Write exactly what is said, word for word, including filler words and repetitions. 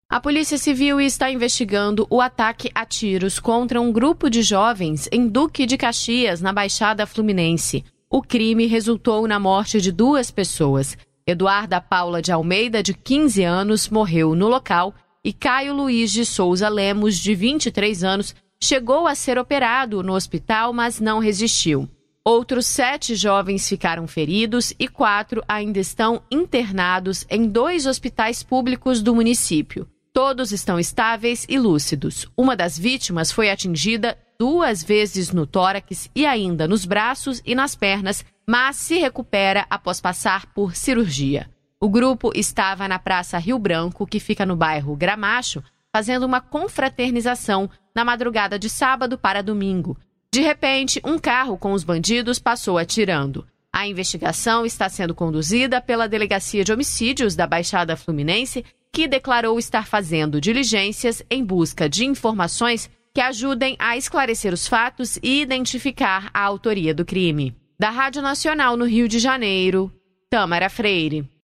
A Polícia Civil está investigando o ataque a tiros contra um grupo de jovens em Duque de Caxias, na Baixada Fluminense. O crime resultou na morte de duas pessoas. Eduarda Paula de Almeida, de quinze anos, morreu no local e Caio Luiz de Souza Lemos, de vinte e três anos, chegou a ser operado no hospital, mas não resistiu. Outros sete jovens ficaram feridos e quatro ainda estão internados em dois hospitais públicos do município. Todos estão estáveis e lúcidos. Uma das vítimas foi atingida duas vezes no tórax e ainda nos braços e nas pernas, mas se recupera após passar por cirurgia. O grupo estava na Praça Rio Branco, que fica no bairro Gramacho, fazendo uma confraternização na madrugada de sábado para domingo. De repente, um carro com os bandidos passou atirando. A investigação está sendo conduzida pela Delegacia de Homicídios da Baixada Fluminense, que declarou estar fazendo diligências em busca de informações que ajudem a esclarecer os fatos e identificar a autoria do crime. Da Rádio Nacional no Rio de Janeiro, Tâmara Freire.